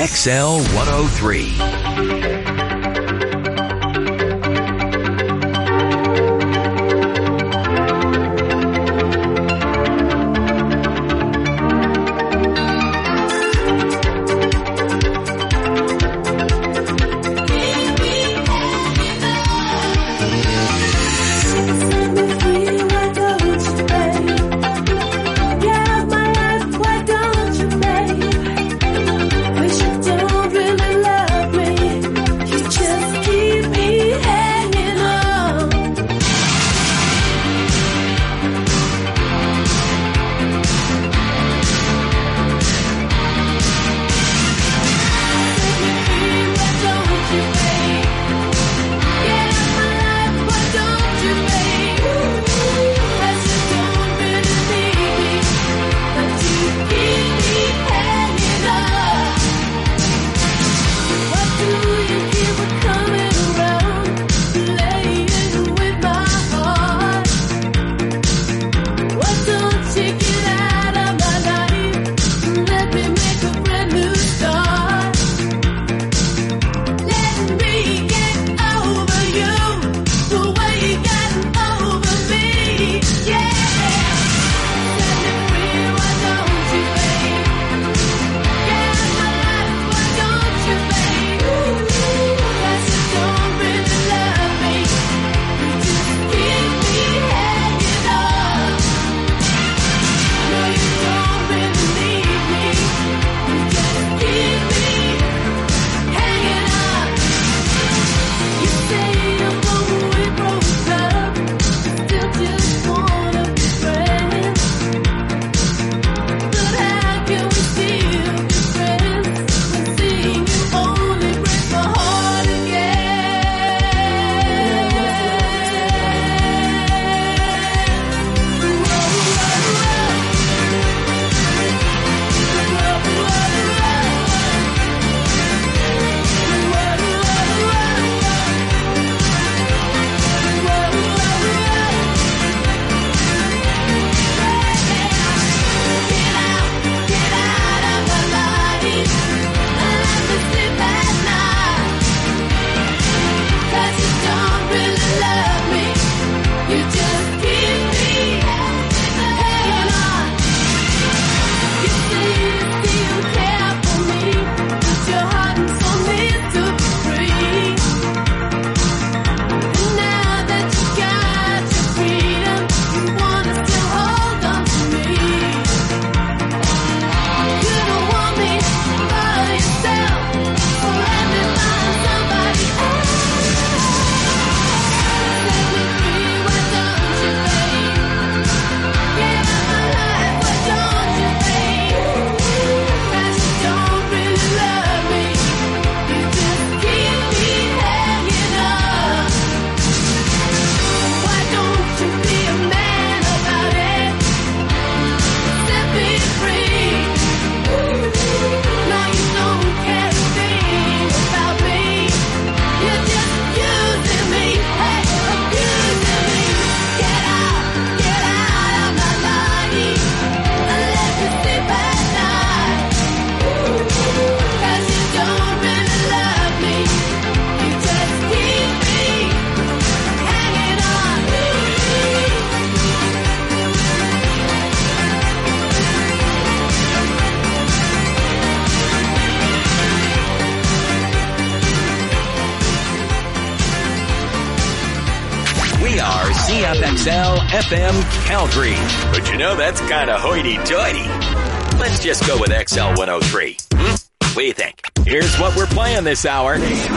XL 103. CFXL FM Calgary. But you know that's kind of hoity-toity. Let's just go with XL 103. What do you think? Here's what we're playing this hour. We will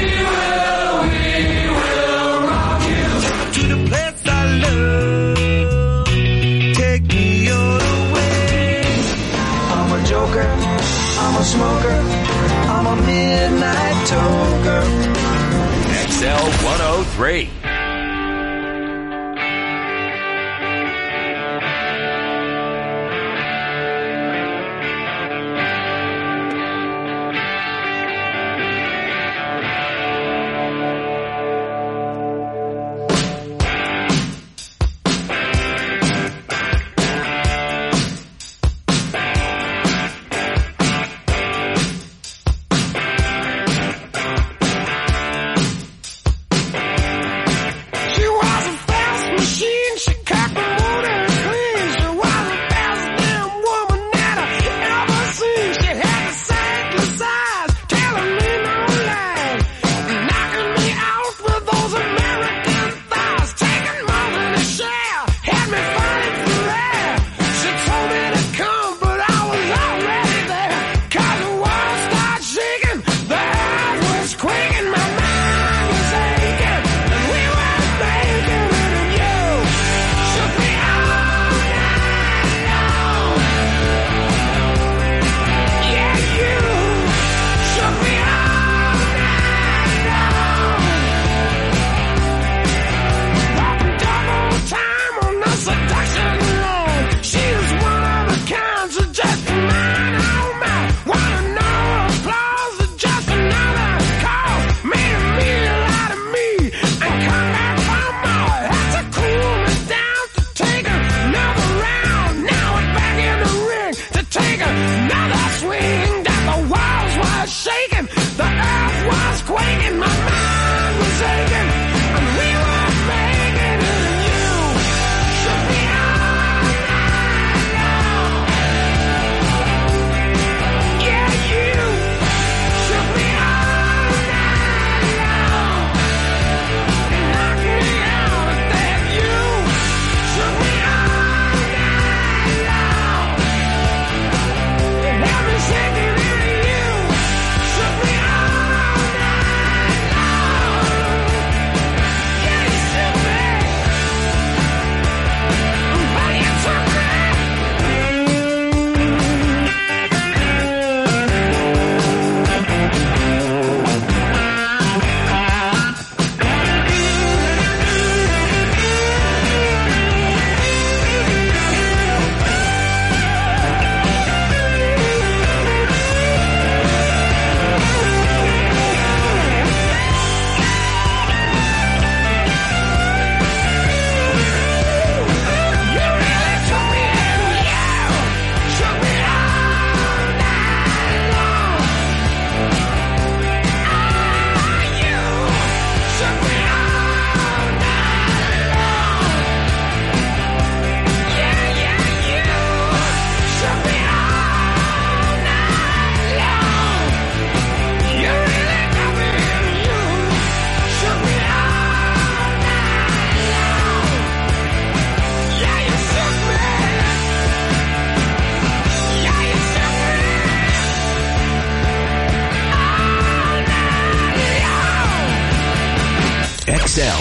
rock you to the place I love. Take me all the way. I'm a joker. I'm a smoker. I'm a midnight toker. XL 103.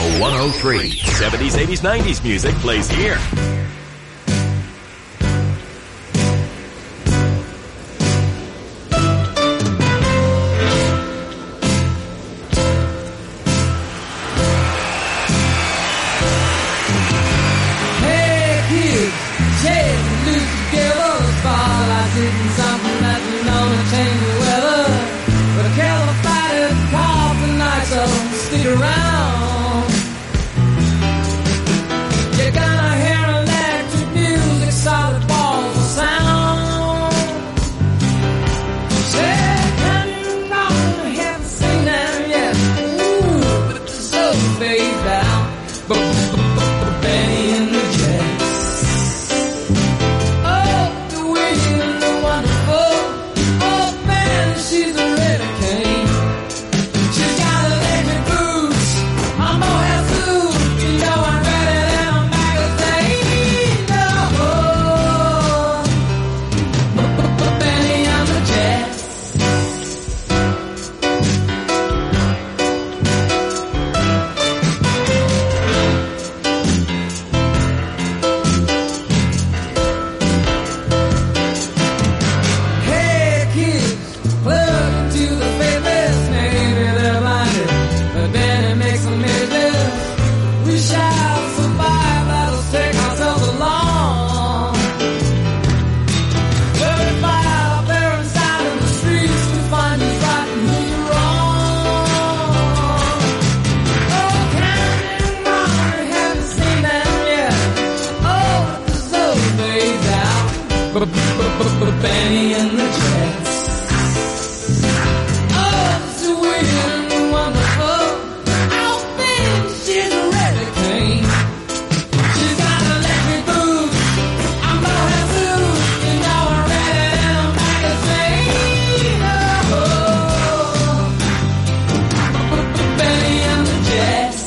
Channel 103. 70s, 80s, 90s music plays here. Benny and the Jets. Oh, sweet and wonderful. Oh, baby, she's a really queen. She's got electric boots. I'm gonna have to, you know, I read it in a magazine. Oh, Benny and the Jets.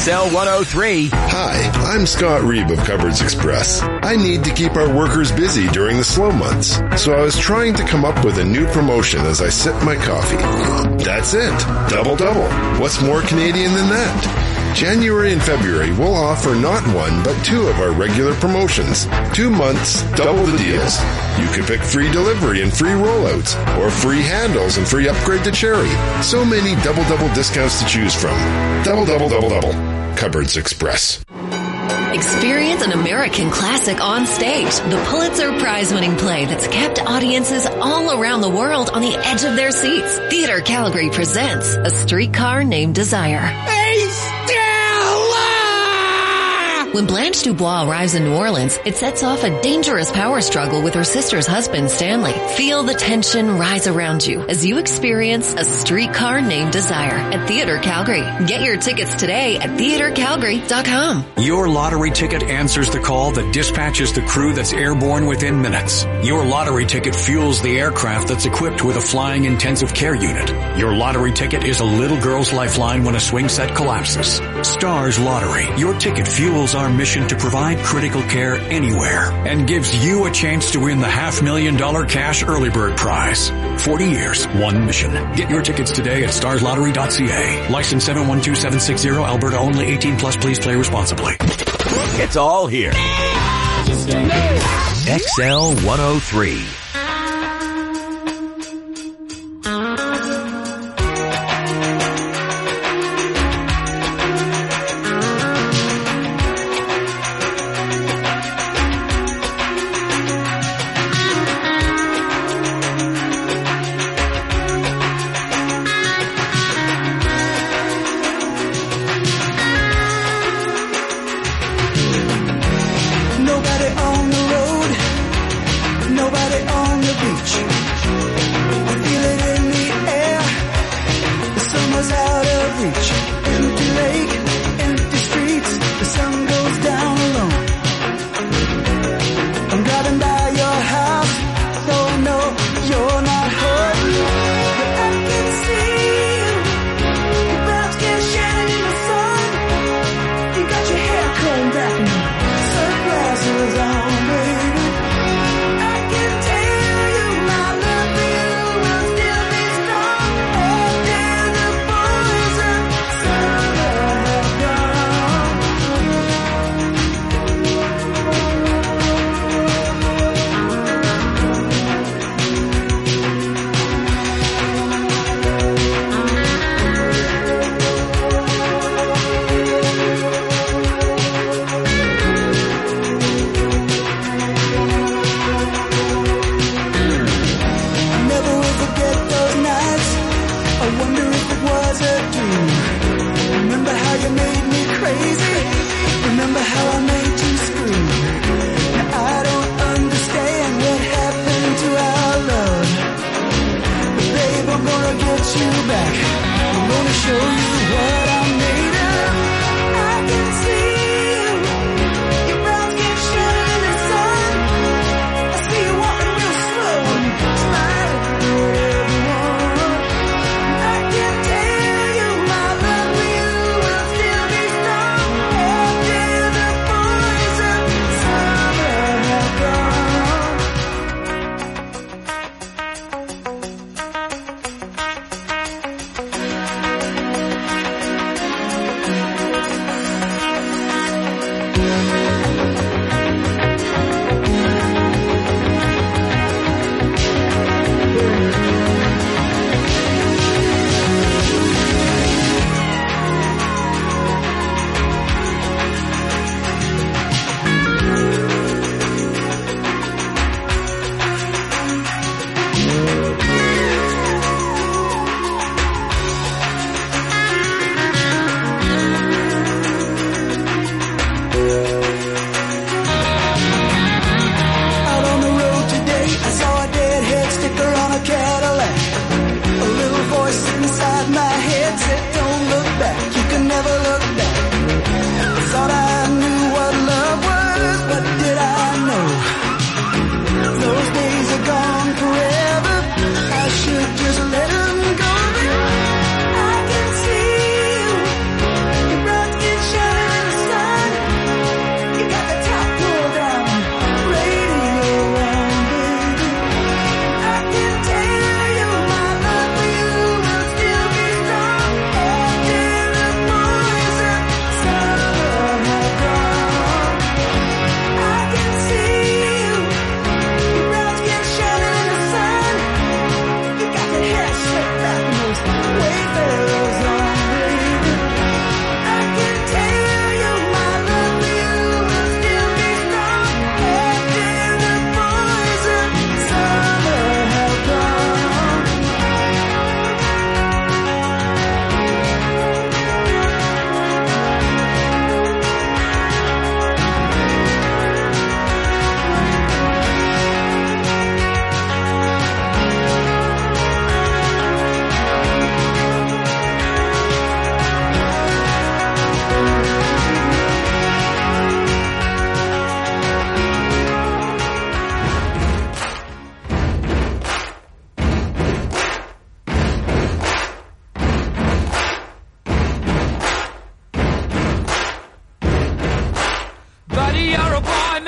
XL103. Hi, I'm Scott Reeb of Cupboards Express. I need to keep our workers busy during the slow months, so I was trying to come up with a new promotion as I sip my coffee. That's it. Double. What's more Canadian than that? January and February will offer not one, but two of our regular promotions. 2 months, double the deals. You can pick free delivery and free rollouts, or free handles and free upgrade to Cherry. So many double discounts to choose from. Double. Cupboards Express. Experience an American classic on stage. The Pulitzer Prize-winning play that's kept audiences all around the world on the edge of their seats. Theatre Calgary presents A Streetcar Named Desire. Hey, Stella! When Blanche Dubois arrives in New Orleans, it sets off a dangerous power struggle with her sister's husband, Stanley. Feel the tension rise around you as you experience A Streetcar Named Desire at Theatre Calgary. Get your tickets today at theatrecalgary.com. Your lottery ticket answers the call that dispatches the crew that's airborne within minutes. Your lottery ticket fuels the aircraft that's equipped with a flying intensive care unit. Your lottery ticket is a little girl's lifeline when a swing set collapses. Stars Lottery. Your ticket fuels our mission to provide critical care anywhere and gives you a chance to win the $500,000 cash early bird prize. 40 years, one mission. Get your tickets today at starslottery.ca. License 712760, Alberta only, 18 plus. Please play responsibly. It's all here. XL103. Nobody on the road, nobody on the beach. I feel it in the air, the summer's out of reach. Empty lake, empty streets, the sun goes down alone. I'm driving by your house, so I know you're not home. But I can see you, your brown skin shining in the sun. You got your hair combed back now. Sunglasses on, baby. I can tell you my love for you will still be strong after the poison summer has gone. I never will forget those nights. I wonder if it was a dream. Remember how you made me crazy? Remember how I made you scream? Now I don't understand what happened to our love. But babe, I'm gonna get you back. I'm gonna show you what I'm made of. I can see you, your brown skin shining in the sun. I see you walking real slow and smiling for everyone. I can tell you my love for you will still be strong after the poison summer has gone.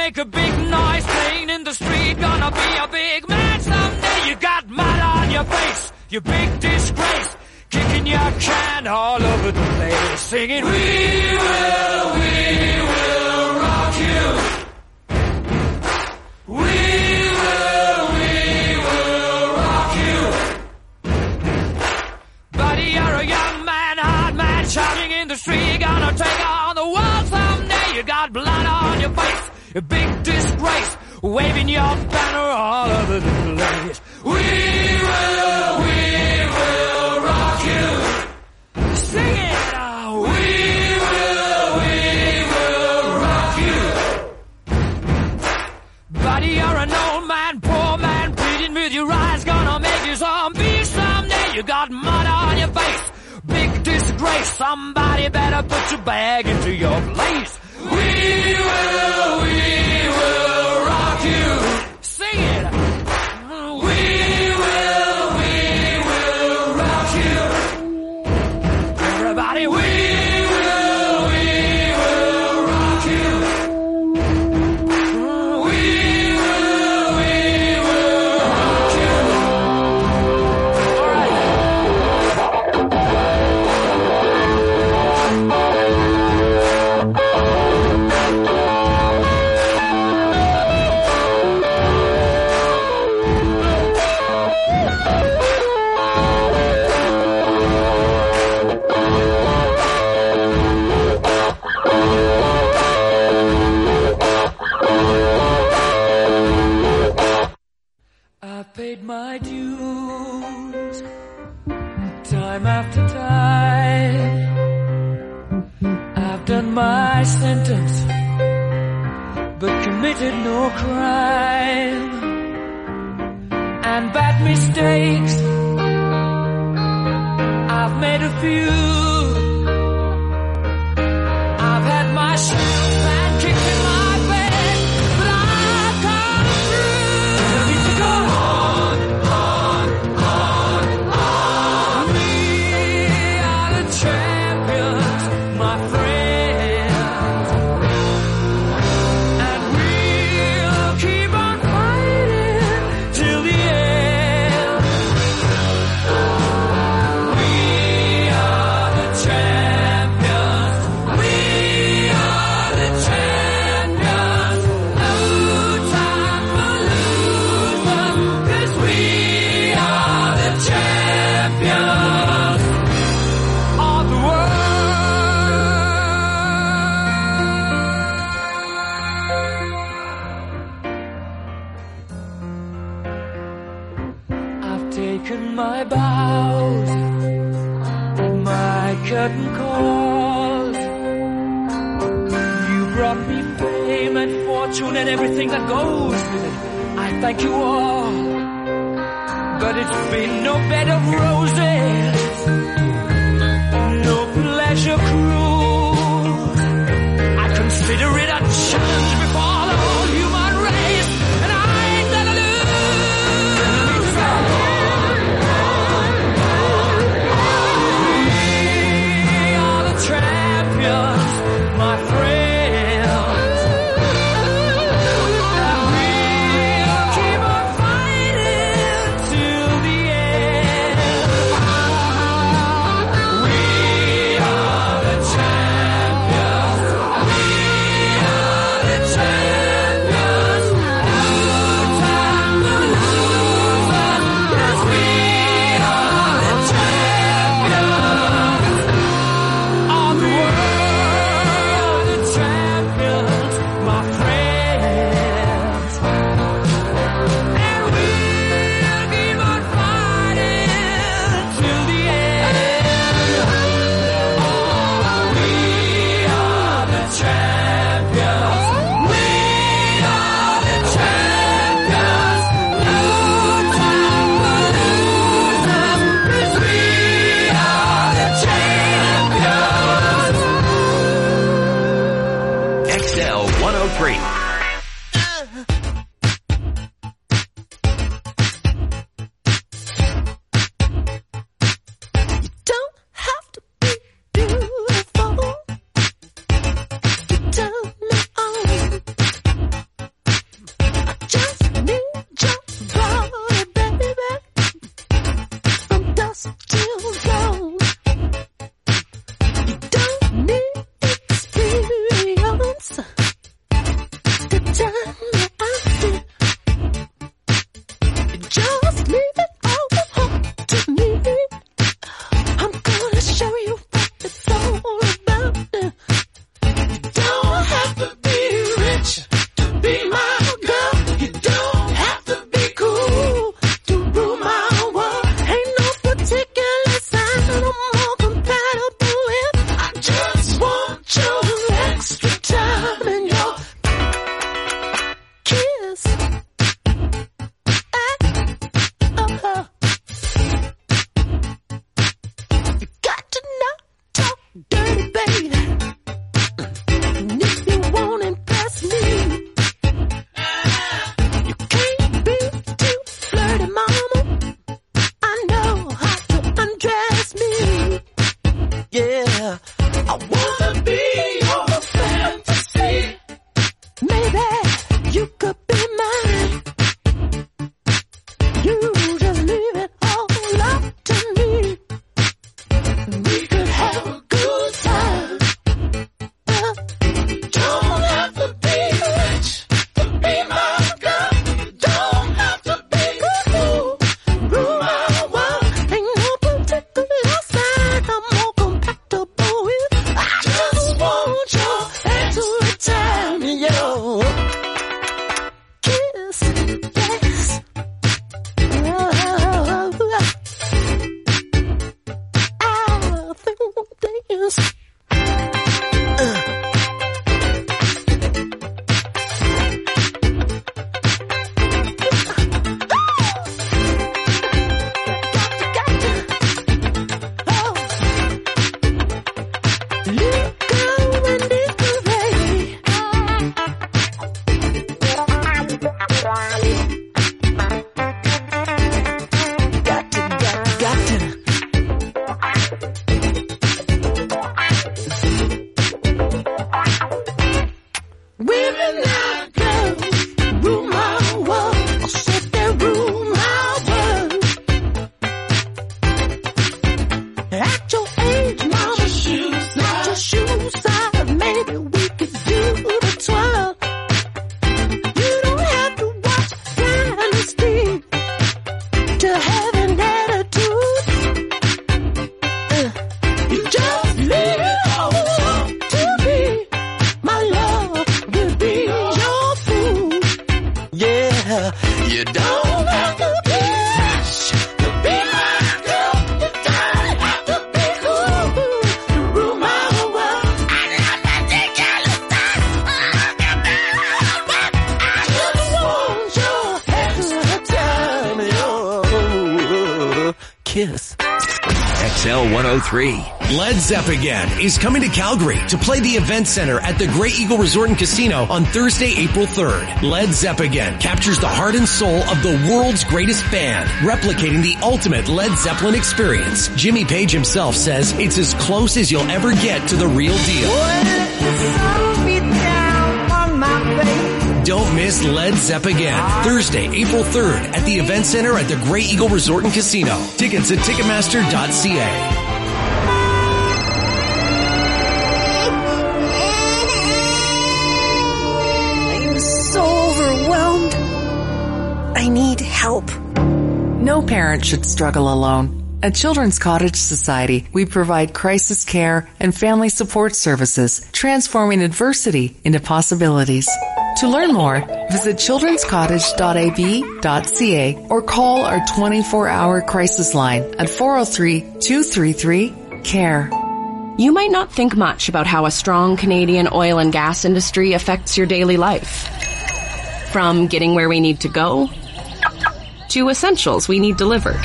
make a big noise playing in the street. Gonna be a big man someday. You got mud on your face, you big disgrace. Kicking your can all over the place. Singing, we will rock you. We will rock you. Buddy, you're a young man, hard man, shouting in the street. Gonna take on the world someday. You got blood on your face, a big disgrace, waving your banner all over the place. We will rock you. Sing it, we will rock you. Buddy, you're an old man, poor man, pleading with your eyes. Gonna make you zombie someday. You got mud on your face, big disgrace. Somebody better put your bag into your place. We will rock you. Sing it. We will rock you. Everybody, we will rock you. We will rock you. All right. I've paid my dues, time after time. I've done my sentence, but committed no crime. And bad mistakes, I've made a few. I've had my share and kicked in my bed, but I've come through. I need to go on. We are the champions, my friends, and we'll keep on fighting till the end. We are the champions. We are the champions. No time for losing, 'cause we are the champions of the world. I've taken my bows and my curtain calls. You brought me fame and fortune and everything that goes with it. I thank you all, but it's been no bed of roses, no pleasure cruise. I consider it a challenge before the whole human race, and I ain't gonna lose. We are the champions, my friends, and we'll keep on fighting till the end. We are the champions. We have an attitude. You just leave it all to me. My love will be your food. Yeah, you don't have to be rich to be my girl. You don't have to be cool to rule my world. I love that ridiculous stuff. I just want your time, your kiss. XL 103. Led Zepp Again is coming to Calgary to play the Event Center at the Grey Eagle Resort and Casino on Thursday, April 3rd. Led Zepp Again captures the heart and soul of the world's greatest band, replicating the ultimate Led Zeppelin experience. Jimmy Page himself says it's as close as you'll ever get to the real deal. Don't miss Led Zepp Again, Thursday, April 3rd at the Event Center at the Grey Eagle Resort and Casino. Tickets at Ticketmaster.ca. So overwhelmed. I need help. No parent should struggle alone. At Children's Cottage Society, we provide crisis care and family support services, transforming adversity into possibilities. To learn more, visit childrenscottage.ab.ca or call our 24-hour crisis line at 403-233-CARE. You might not think much about how a strong Canadian oil and gas industry affects your daily life. From getting where we need to go, to essentials we need delivered,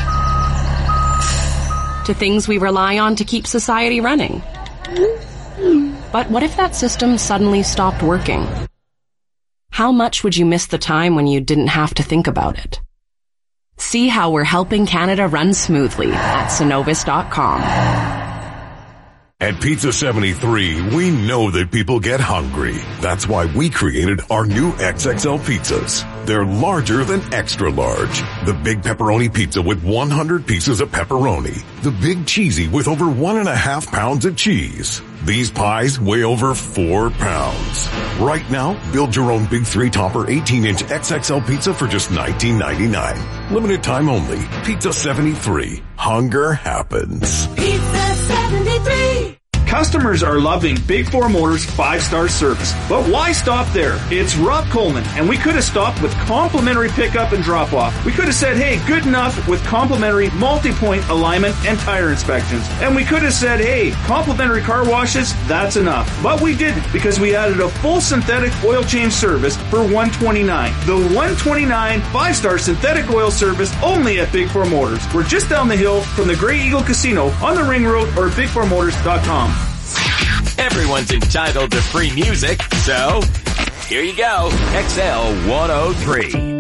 to things we rely on to keep society running. But what if that system suddenly stopped working? How much would you miss the time when you didn't have to think about it? See how we're helping Canada run smoothly at Cenovus.com. At Pizza 73, we know that people get hungry. That's why we created our new XXL pizzas. They're larger than extra large. The big pepperoni pizza with 100 pieces of pepperoni. The big cheesy with over 1.5 pounds of cheese. These pies weigh over 4 pounds. Right now, build your own big 3-topper 18-inch XXL pizza for just $19.99. Limited time only. Pizza 73. Hunger happens. Pizza 73. Customers are loving Big 4 Motors 5-star service. But why stop there? It's Rob Coleman, and we could have stopped with complimentary pickup and drop-off. We could have said, hey, good enough with complimentary multi-point alignment and tire inspections. And we could have said, hey, complimentary car washes, that's enough. But we didn't, because we added a full synthetic oil change service for $129. The $129 5-star synthetic oil service only at Big 4 Motors. We're just down the hill from the Grey Eagle Casino on the Ring Road or big4motors.com. Everyone's entitled to free music, so here you go. XL 103.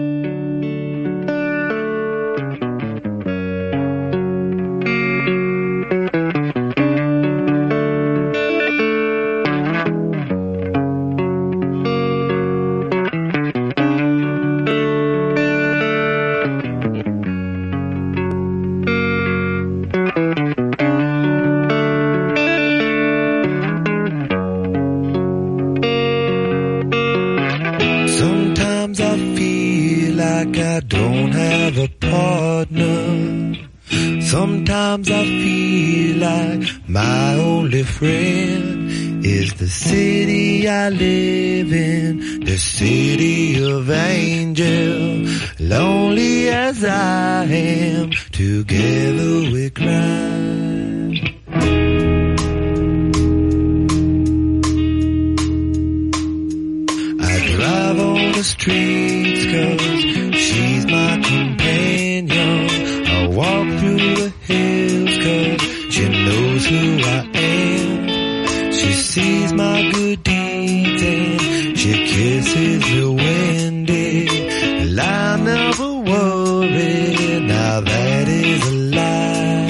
Sometimes I feel like my only friend is the city I live in, the city of angels. Lonely as I am, together we cry. I drive on the streets 'cause she's my companion. I walk through the hills 'cause she knows who I am. She sees my good deeds and she kisses me when and I never worry. Now that is a lie.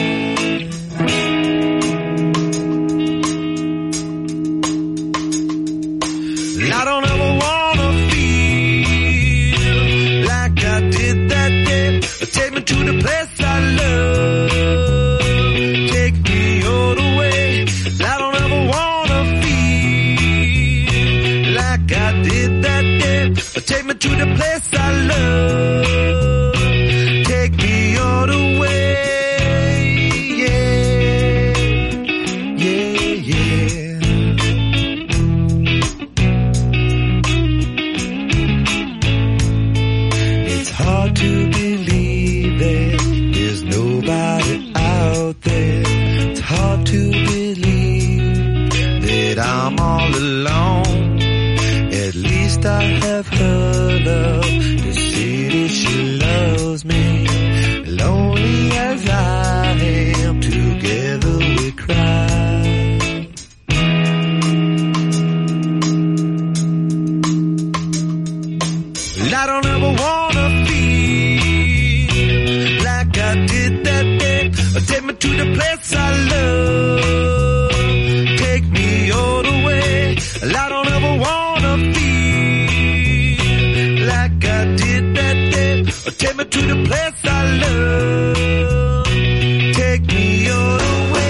I don't ever wanna feel like I did that day. Take me to the place I love. Take me all the way. I don't ever wanna feel like I did that day. Take me to the place I love. Take me all the way. least I have her love. The city she loves me. Lonely as I am, together we cry. Well, I don't ever wanna feel like I did that day. Take me to the place I love. Take me all the way. Well, I don't ever wanna feel like I did that day. Take me to the place I love. Take me all the way.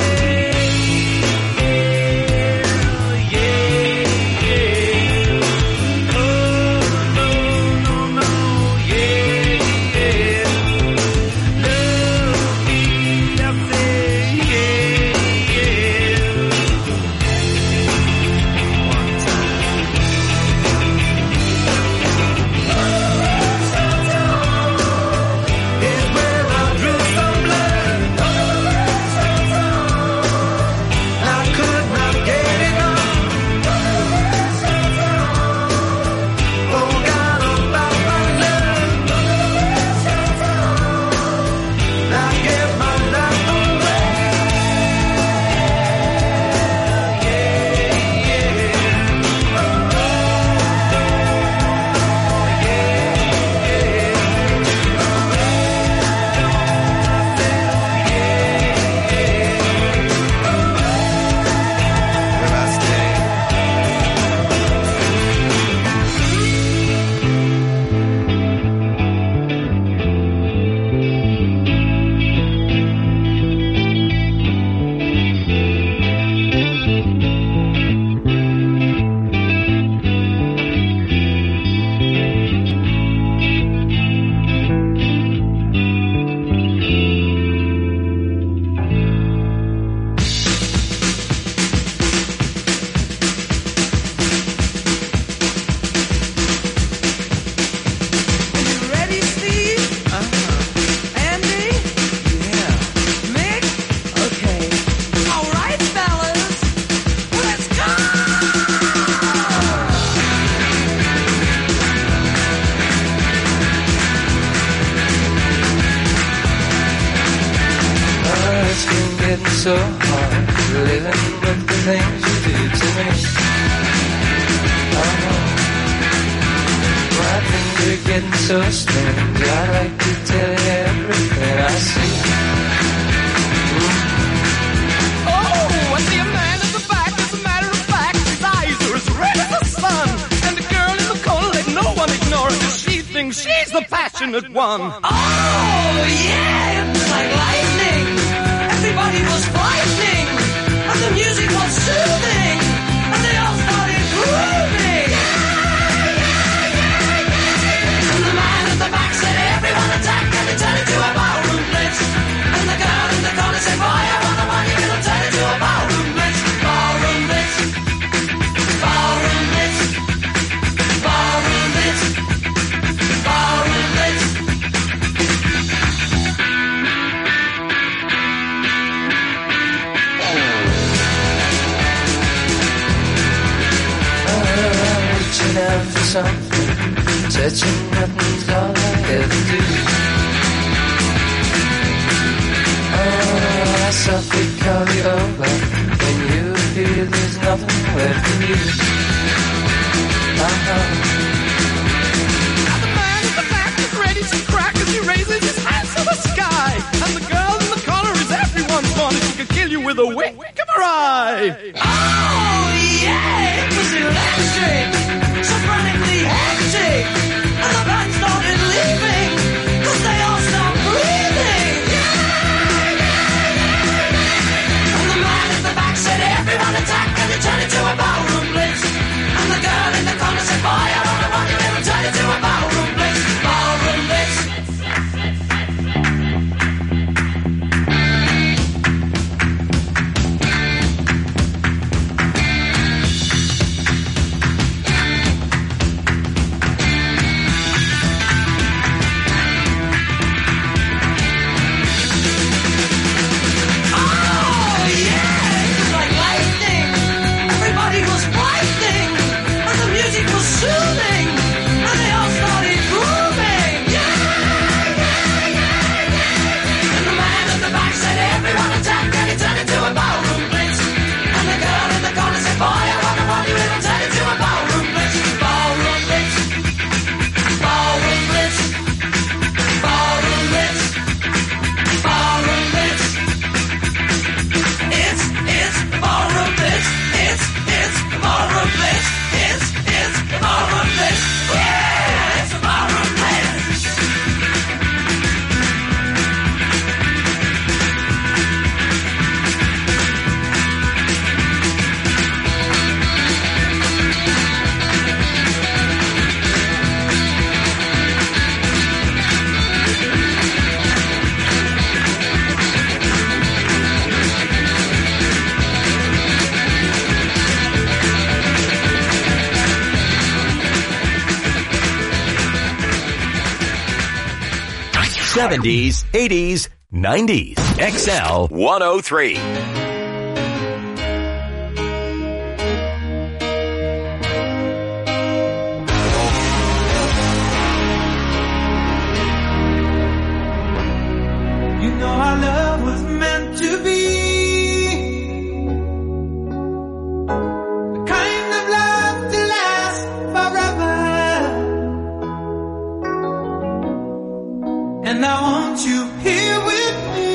So hard living with the things you do to me. Oh no, my things are getting so strange. I'd like to tell you everything I see. Oh, I see a man in the back. As a matter of fact, his eyes are as red as the sun. And the girl in the corner, let no one ignore her, 'cause she thinks she's the passionate one. Oh, yeah, it was like lightning. Everybody was frightening, and the music was soothing, and they all started grooving. And the man at the back said, everyone attack, and they turned it to a ballroom blitz. And the girl in the corner said, fire on the money, and they'll turn it to a ballroom blitz. Ballroom blitz. Ballroom blitz. Ballroom blitz. Ballroom blitz. Reaching out for something, touching nothing's all I ever do. Oh, I softly call you over when you feel there's nothing left in you. Now the man at the back is ready to crack as he raises his hands to the sky. And the girl in the corner is everyone's one. She could kill you with a wink of her eye. Oh, yeah, it was electric, so frantically hectic. And the band started leaving, 'cause they all stopped breathing. And the man at the back said, everyone attack, and they turned it to a ballroom blitz. And the girl in the corner said, fire on the money, and they turned it to a ballroom blitz. Ballroom blitz. 70s, 80s, 90s. XL 103. You know our love was meant to be the kind of love to last forever. And I want you here with me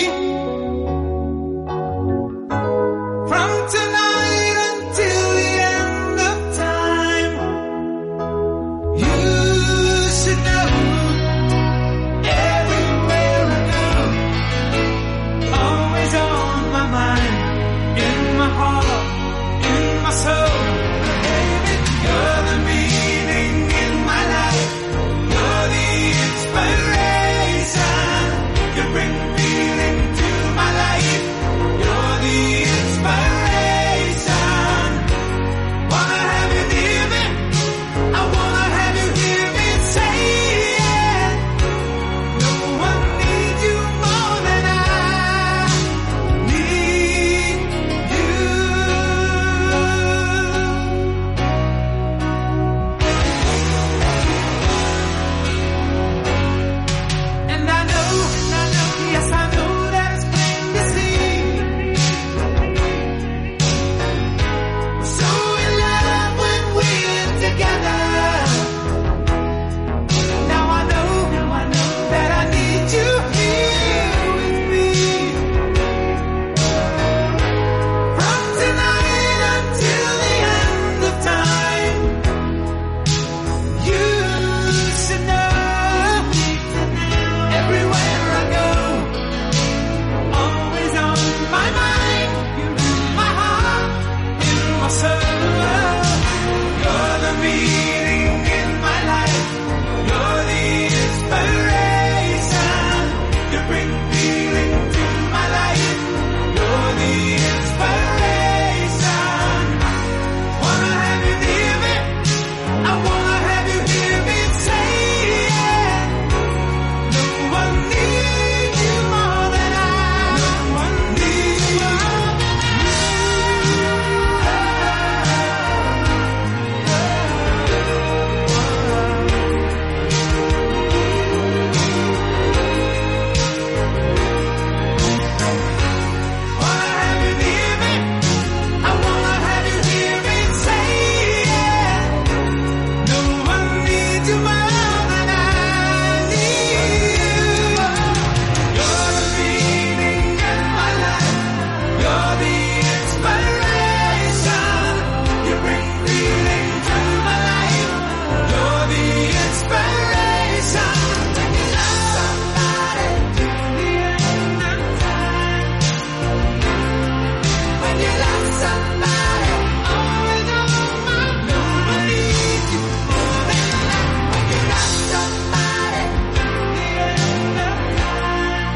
from tonight until the end of time. You should know everywhere I go, always on my mind, in my heart, in my soul. Baby, you're the meaning in my life. You're the inspiration. You bring feeling to my life. You're the inspiration. Wanna have you near me? I wanna have you hear me say it. No one needs you more than I need you. And I know, yes I know that it's plain to see. We're so in love when we're together. Now I know that I need you here with me. From tonight until the end of time. You should know everywhere I go, always on my mind, in my heart, in my soul. You're the meaning in my life. You're the inspiration. You bring feeling to my life. You're the inspiration. Wanna have you near me? I wanna have you hear me say it. No one needs you more than I. No one needs you more than Wanna have you near me? I wanna have you hear me say it. No one needs you more than I need. You're the meaning in my life. You're the inspiration. You bring feeling to my life. You're the inspiration. When you love somebody to the end of time. When you love somebody, always on my mind. No one needs you more than I. When you love somebody to the end of time.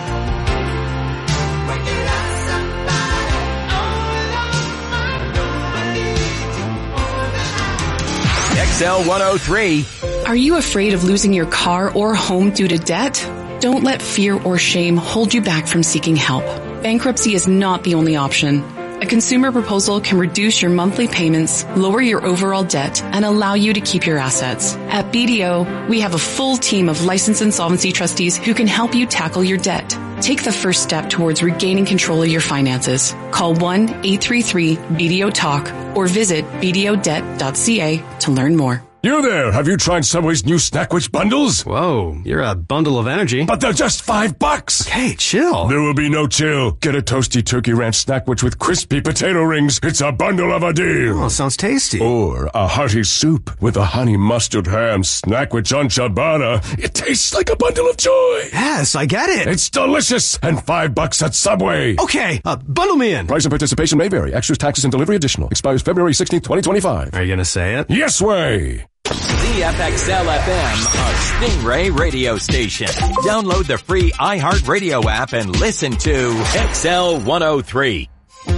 When you love somebody, always on my mind. No one needs you more than I. XL 103. Are you afraid of losing your car or home due to debt? Don't let fear or shame hold you back from seeking help. Bankruptcy is not the only option. A consumer proposal can reduce your monthly payments, lower your overall debt, and allow you to keep your assets. At BDO, we have a full team of licensed insolvency trustees who can help you tackle your debt. Take the first step towards regaining control of your finances. Call 1-833-BDO-TALK or visit bdodebt.ca to learn more. You there, have you tried Subway's new Snackwich bundles? Whoa, you're a bundle of energy. But they're just $5. Okay, chill. There will be no chill. Get a toasty turkey ranch Snackwich with crispy potato rings. It's a bundle of a deal. Oh, sounds tasty. Or a hearty soup with a honey mustard ham Snackwich on ciabatta. It tastes like a bundle of joy. Yes, I get it. It's delicious and $5 at Subway. Okay, bundle me in. Price and participation may vary. Extras, taxes, and delivery additional. Expires February 16th, 2025. Are you going to say it? Yes way. CFXL FM, a Stingray radio station. Download the free iHeartRadio app and listen to XL 103.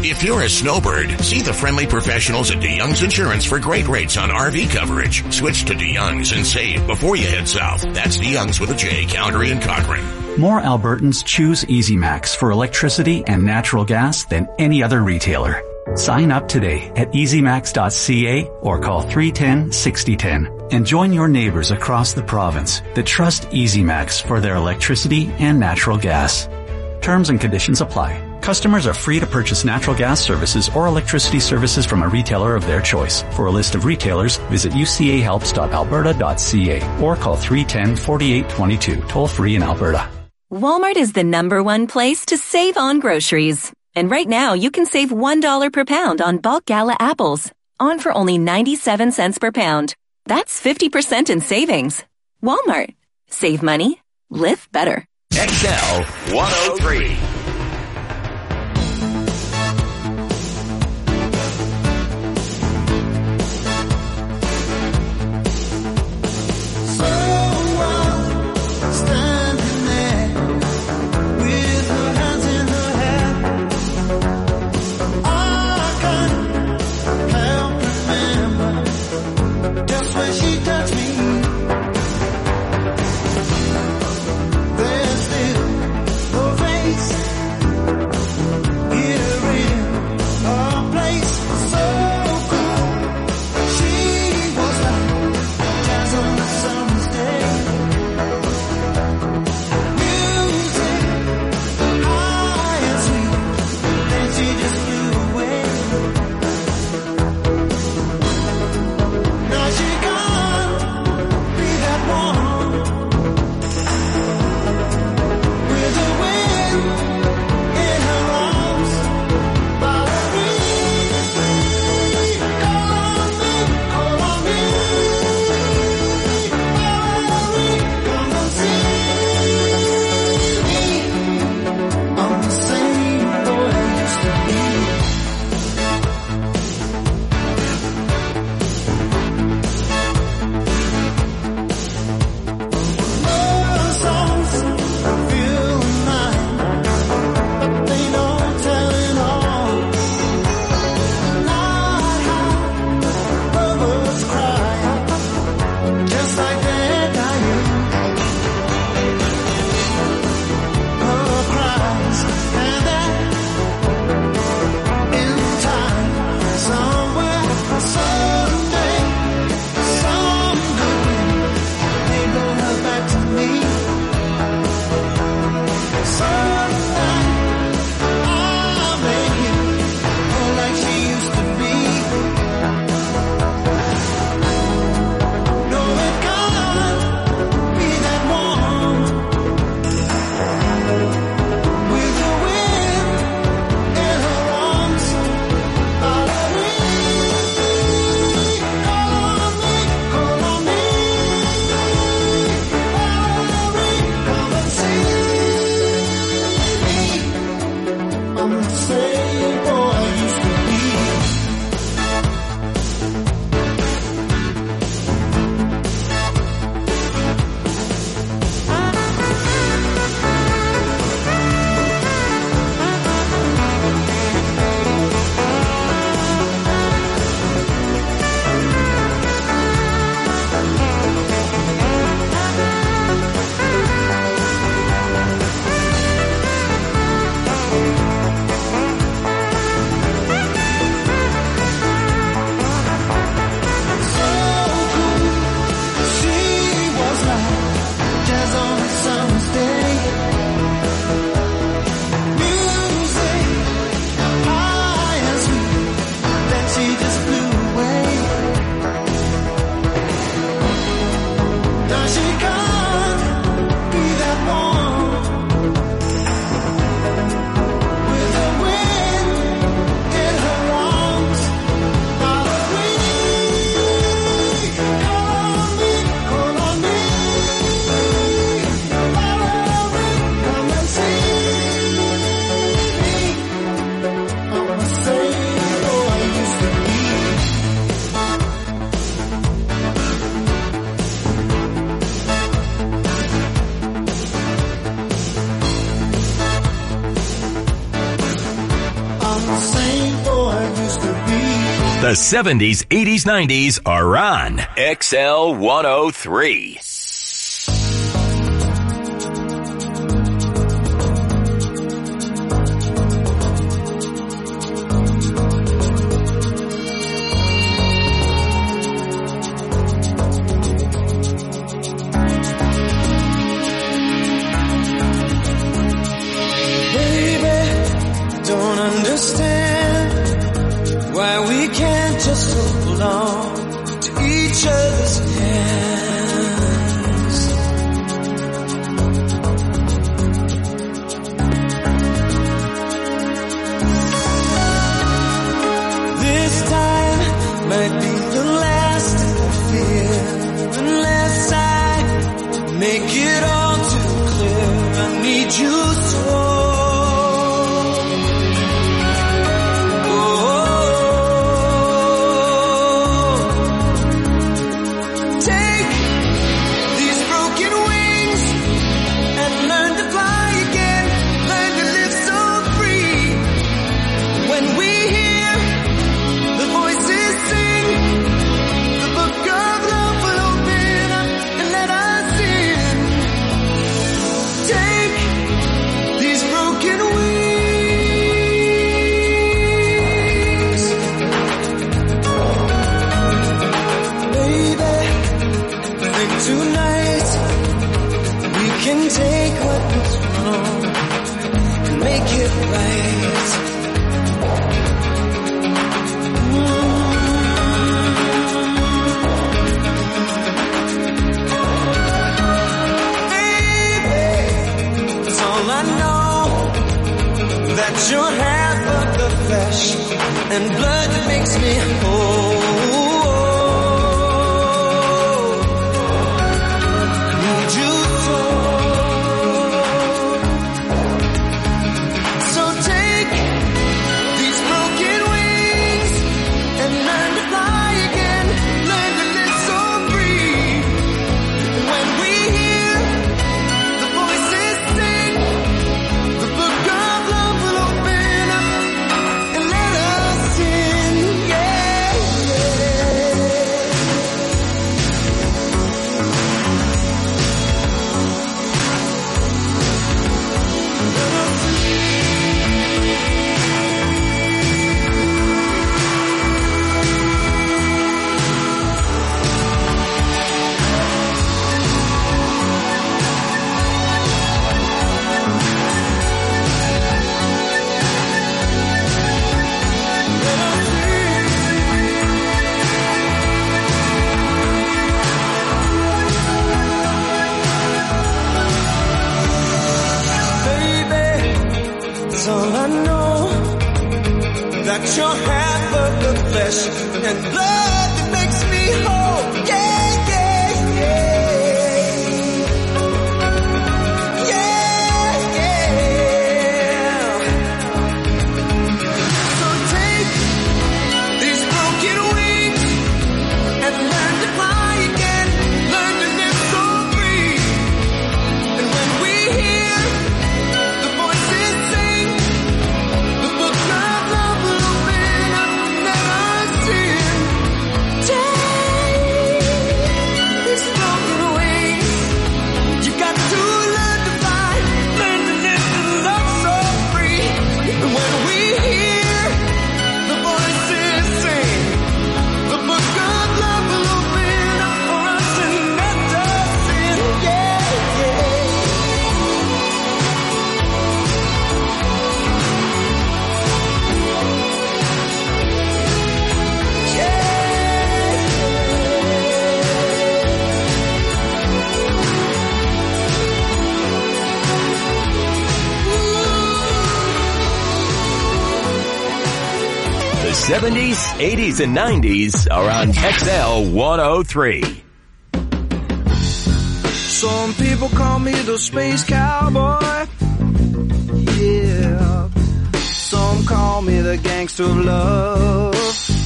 If you're a snowbird, see the friendly professionals at DeYoung's Insurance for great rates on RV coverage. Switch to DeYoung's and save before you head south. That's DeYoung's with a J, Calgary and Cochrane. More Albertans choose EasyMax for electricity and natural gas than any other retailer. Sign up today at easymax.ca or call 310-6010 and join your neighbors across the province that trust EasyMax for their electricity and natural gas. Terms and conditions apply. Customers are free to purchase natural gas services or electricity services from a retailer of their choice. For a list of retailers, visit ucahelps.alberta.ca or call 310-4822, toll free in Alberta. Walmart is the #1 place to save on groceries. And right now, you can save $1 per pound on bulk Gala apples, on for only 97 cents per pound. That's 50% in savings. Walmart. Save money. Live better. XL 103. There's still a race The 70s, 80s, 90s are on XL 103. Don't understand why we can't just hold on to each other's hands. This time might be the last I fear, unless I make it all too clear. I need you so. Take what was wrong and make it right. Baby, that's all I know, that you're half of the flesh and blood that makes me whole. All I know, that you're half of the flesh and blood that makes me whole. Yeah, yeah, yeah. Yeah, yeah. So take these broken wings and learn to fly again. Learn to live so free. And when we hear the voices sing, the book of love will open up and let us in. Take these broken wings. You got to learn to fly, learn to live and love so free. And when we hear the voices sing, the book of love will open up for us and let us in. Yeah, yeah. The 70s, 80s, and 90s are on XL 103. Some people call me the space cowboy. Yeah. Some call me the gangster of love.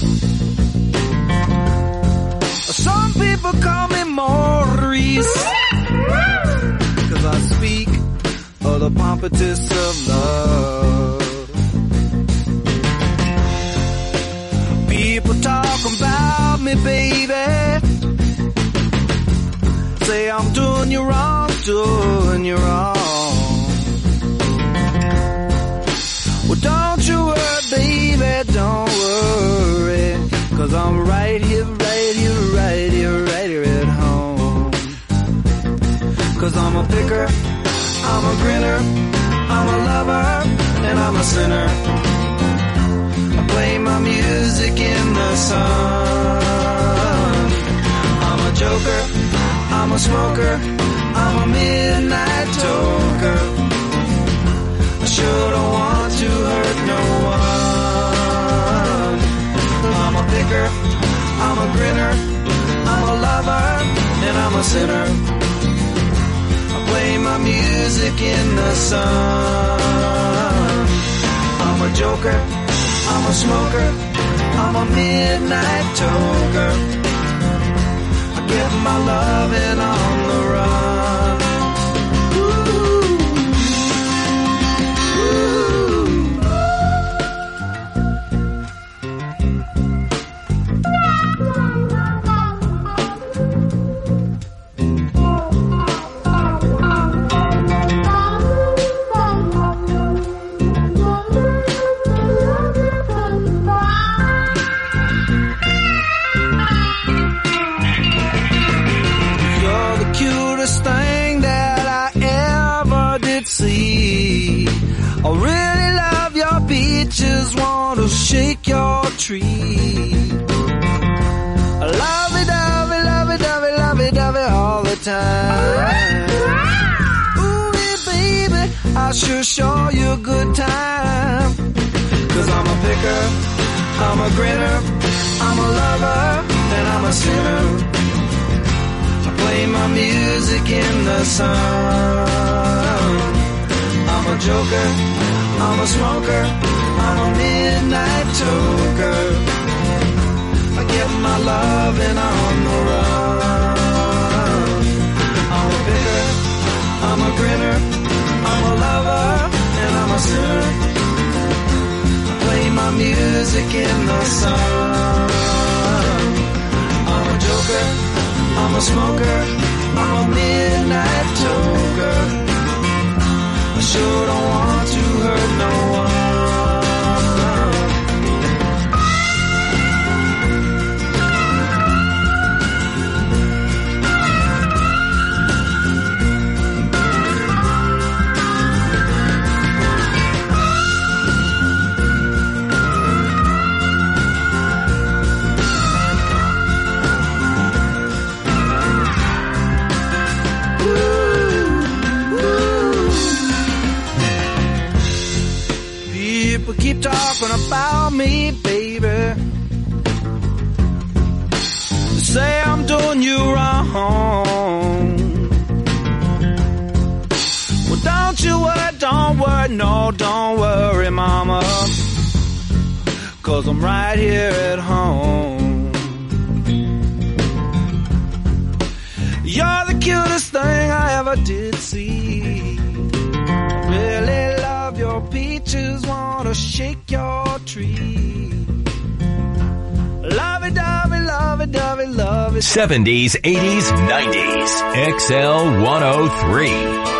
Some people call me Maurice, 'cause I speak of the pompatus of love. People talk doing you wrong, doing you wrong. Well, don't you worry, baby, don't worry, 'cause I'm right here, right here, right here, right here at home. 'Cause I'm a picker, I'm a grinner, I'm a lover, and I'm a sinner. I play my music in the sun. I'm a joker, I'm a smoker, I'm a midnight toker. I sure don't want to hurt no one. I'm a picker, I'm a grinner, I'm a lover, and I'm a sinner. I play my music in the sun. I'm a joker, I'm a smoker, I'm a midnight toker. I get my loving on the run. Thing that I ever did see. I really love your peaches, want to shake your tree. Lovey dovey, lovey dovey, lovey dovey all the time. Ooh, baby, I sure show you a good time. 'Cause I'm a picker, I'm a grinner, I'm a lover, and I'm a sinner. Play my music in the sun. I'm a joker, I'm a smoker, I'm a midnight toker. I get my loving on the run. I'm a picker, I'm a grinner, I'm a lover, and I'm a sinner. I play my music in the sun. I'm a joker, I'm a smoker, I'm a midnight toker. I sure don't want to hurt no one. People keep talking about me, baby. They say I'm doing you wrong. Well, don't you worry, don't worry, no, don't worry, mama. 'Cause I'm right here at home. You're the cutest thing I ever did see. Really love your peaches, wanna shake your tree. Lovey-dovey, lovey-dovey, lovey. 70s, 80s, 90s. XL 103.